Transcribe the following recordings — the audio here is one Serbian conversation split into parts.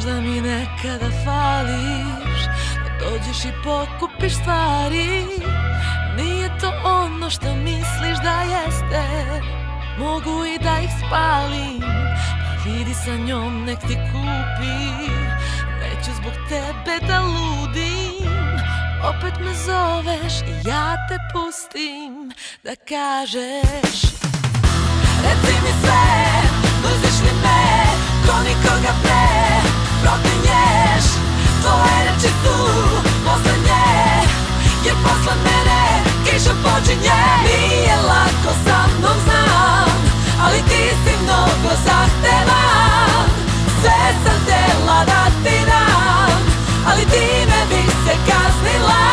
Možda mi nekada fališ, da dođeš i pokupiš stvari. Nije to ono što misliš da jeste, mogu i da ih spalim, pa vidi sa njom nek ti kupi. Neću zbog tebe da ludim, opet me zoveš i ja te pustim da kažeš. Reci mi sve, mrziš li me, ko nikoga pre, proklinješ. Tvoje reči su poslednje, jer posle mene kiša počinje. Nije lako sa mnom, znam, ali ti si mnogo zahtevan. Sve sam htela da ti dam, ali time bi se kaznila.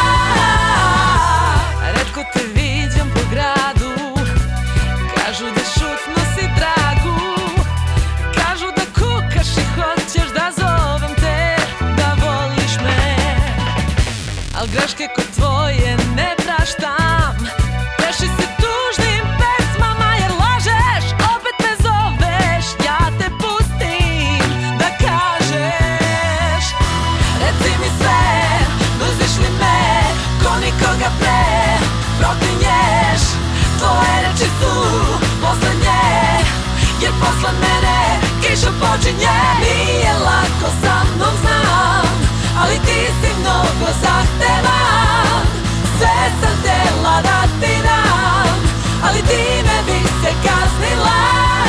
Retko te viđam po gradu, kažu da šutno si dragu, kažu da kukaš i hoćeš da zovem te, da voliš me. Al greške kod tvoje ne praštam, reši se tužnim pesmama jer lažeš, opet me zoveš, ja te pustim da kažeš. Reci mi sve, mrziš li me, ko nikoga pre, proklinješ. Tvoje reči su poslednje, jer posle mene kiša počinje. Nije lako sa mnom, znam, ali ti si mnogo zahtevan. Sve sam htela da ti dam, ali time bi se kaznila.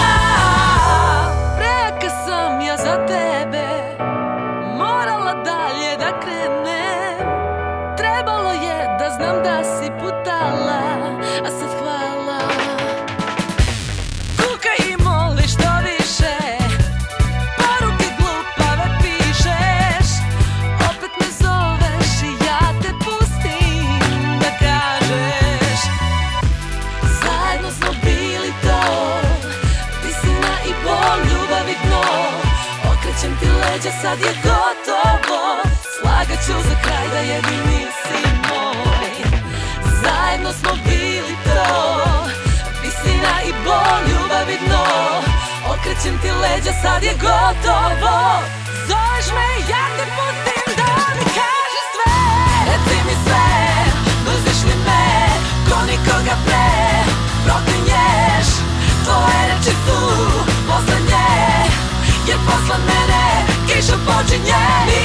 Prejaka sam ja za tebe, morala dalje da krenem. Trebalo je da znam da si putala, a sad hvala. Kukaj i moli što više, poruke glupave pišeš, opet me zoveš i ja te pustim da kažeš. Zajedno smo bili to, visina i bol, ljubav i dno. Okrećem ti leđa, sad je gotovo, slagaću za kraj da jedini si moj. Zajedno smo bili to, visina i bol, ljubav i dno. Okrećem ti leđa, sad je gotovo, zoveš me i ja te pustim da mi kažeš sve. Reci mi sve, mrziš li me, ko nikoga pre, proklinješ. Tvoje reči su poslednje, jer posle mene kiša počinje.